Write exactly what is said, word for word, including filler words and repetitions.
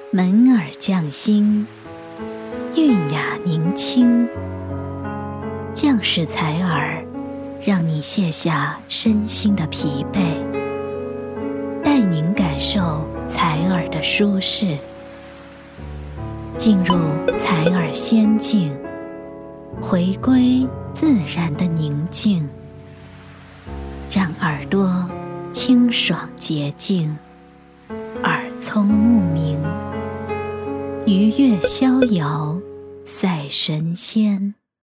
门耳匠心，韵雅宁清，匠士采耳，让你卸下身心的疲惫，带您感受采耳的舒适，进入采耳仙境，回归自然的宁静，让耳朵清爽洁净，耳聪目明，愉悦逍遥，赛神仙。